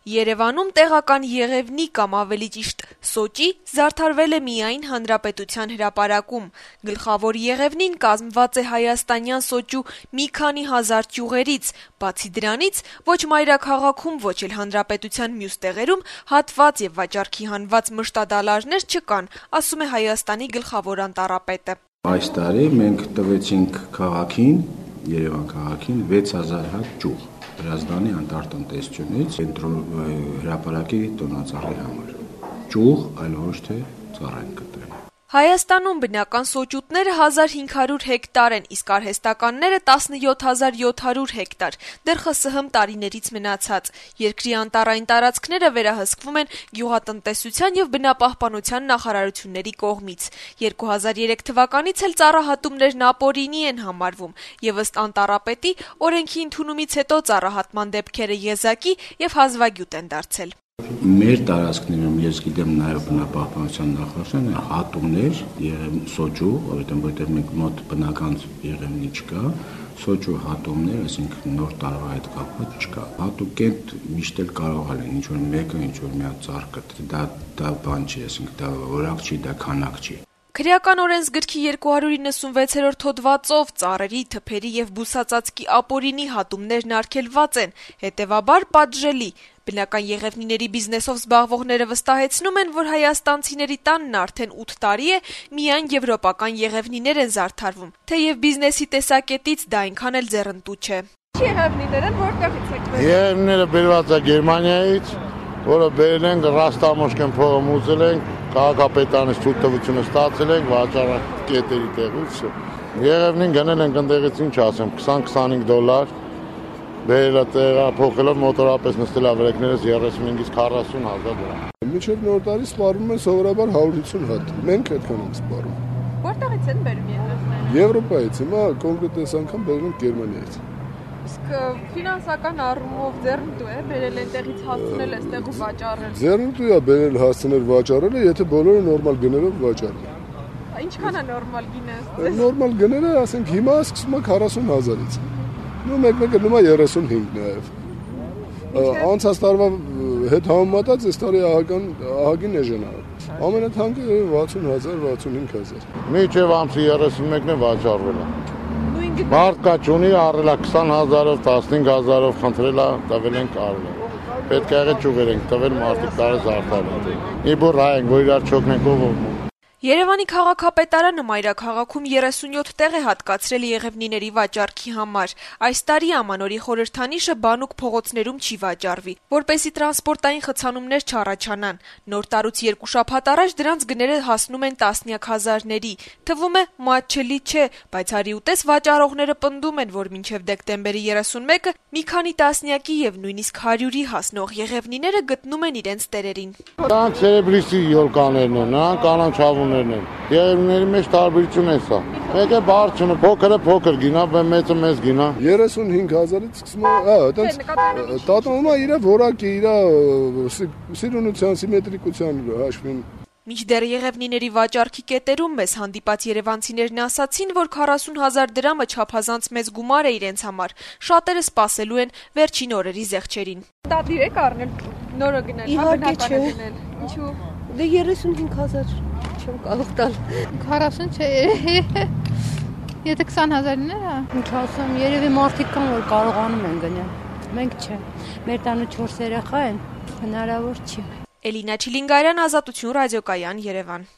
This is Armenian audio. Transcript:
Երևանում տեղական Եղևնի կամ ավելի ճիշտ Սոճի զարդարվել է միայն Հանրապետության հրապարակում։ Գլխավոր Եղևնին կազմված է հայաստանյան Սոճու մի քանի հազար ճյուղերից, բացի դրանից ոչ մայրաքաղաքում, ոչ էլ Հանրապետության մյուս տեղերում հատված եւ վաճառքի հանված մշտադալարներ չկան, ասում է Հայաստանի գլխավոր անտառապետը։ Այս տարի մենք տվեցինք քաղաքին, Երևան քաղաքին 6000 հատ ճյուղ Հրազդանի անտառտնտեսությունից հրապարակի տոնածառի համար։ Ճյուղ, այլ ոչ թե ծառ են կտրել։ Հայաստանում բնական սոճուտները 1500 հեկտար են, իսկ արհեստականները 17700 հեկտար, դեռ ԽՍՀՄ տարիներից մնացած։ Երկրի անտառային տարածքները վերահսկվում են գյուղատնտեսության եւ բնապահպանության նախարարությունների կողմից։ 2003 թվականից էլ ծառահատումներն ապօրինի են համարվում, եւ ըստ անտառապետի օրենքի ընդունումից հետո ծառահատման դեպքերը եզակի եւ հազվագյուտ են դարձել։ Մեր տարածքներում ես գիտեմ նաև բնապահպանության նախարարությունը հատումներ սոճու, որտեղ մենք մոտ բնական Եղևնի չկա, սոճու հատումներ, այսինքն նոր տարվա հետ կապված չկա։ Հատուկենտ միշտ էլ կարող է ինչ որ մեկը ինչ որ մի հատ ծառ կտրի, դա բան չի, այսինքն դա որակ չի, դա քանակ չի։ Քրեական օրենսգրքի 296-րդ հոդվածով ծառերի, թփերի եւ բուսածածկի ապօրինի հատումներն արգելված են, հետեւաբար պատժելի։ Բնական Եղևնիների բիզնեսով զբաղվողները վստահեցնում են, որ հայաստանցիների տանն արդեն 8 տարի է միայն եվրոպական եղևնիներ են զարդարվում, թեև բիզնեսի տեսակետից դա այնքան էլ ձեռնտու չէ։ Եղևնիները որտեղից եք բերել։ Եղևնիները բերված է Գերմանիայից, որը բերել ենք Ռաստամոշկեն փողը մուծել ենք, քաղաքապետանից թույլտվությունը ստացել ենք վաճառակետերի տեղից։ Եղևնին գնել ենք ընդեղից ինչ ասեմ, $20-25 Բերելա տեղափոխելով մոտորապես նստելա վրեկներս 35-ից 40 հազար դրամ։ Մինչև նոր տարի սպառում են սովորաբար 150 հատ։ Մենք այդքան ենք սպառում։ Որտեղից են բերում եղևնիները։ Եվրոպայից, հիմա կոնկրետ այս անգամ բերել ենք Գերմանիայից։ Իսկ ֆինանսական առումով ձեռնտու է բերել այնտեղից հասցնել այստեղ ու վաճառել։ Ձեռնտու է բերել հասցնել վաճառելը, եթե բոլորը նորմալ գներով վաճառեն։ Ինչքան է նորմալ գինը։ Նորմալ գները, ասենք, հիմա սկսում է 40,000-ից։ Նու մեկը գնում է 35 նաև։ Անցած տարվա հետ համեմատած այս տարի ահագին էժան է։ Ամենաթանկը 60,000, 65,000։ Մինչև ամսի 31-ն է վաճառվել է։ Մարդ կա ճունի առել է 20,000-ով, 15,000-ով խնդրել է, տվել ենք առել է։ Պետք է եղել ճյուղեր ենք տվել մարդիկ տարի զարդարել։ Մի բուր հայենք, որ իրար չօգնենք ով։ Երևանի քաղաքապետարանը մայրաքաղաքում 37 տեղ է հատկացրել եղևնիների վաճառքի համար։ Այս տարի ամանորի խորհրդանիշը բանուկ փողոցներում չի վաճառվի, որպեսզի տրանսպորտային խցանումներ չառաջանան։ Նոր տարուց 2 շաբաթ առաջ դրանց գները հասնում են տասնյակ հազարների։ Թվում է մատչելի չէ, բայց հարի ուտես վաճառողները պնդում են, որ մինչև դեկտեմբերի 31-ը մի քանի տասնյակի եւ նույնիսկ 100-ի հասնող եղևնիները գտնում են իրենց տերերին։ Նրանք սերեբրիսի յոլկաներն են, նրանք կանանչավուն Եղևնիների մեջ տարբերություն է սա։ Մեկը բարձր, փոքրը փոքր գինա, մեծը մեծ գինա։ 35,000-ից սկսում է, այտենց տատանումա իր որակի, իր սիրունության, սիմետրիկության հաշվին։ Մինչդեռ եղևնիների վաճառքի կետերում մեզ հանդիպած երևանցիներն ասացին, որ 40,000 դրամը չափազանց մեծ գումար է իրենց համար։ Շատերը սպասելու են վերջին օրերի զեղչերին։ Տատիր եք առնել, նորը գնել, Իհարկե չէ։ Ինչու։ Դե 35,000 չեմ կարող տալ։ 40 չէ։ Եթե 20,000-ներ է։ Ինչ ասեմ, երևի մարդիկ կան, որ կարողանում են գնել։ Մենք չէ։ Մեր տանը 4 երեխա են, հնարավոր չի։ Էլինա Չիլինգարյան, Ազատություն ռադիոկայան, Երևան։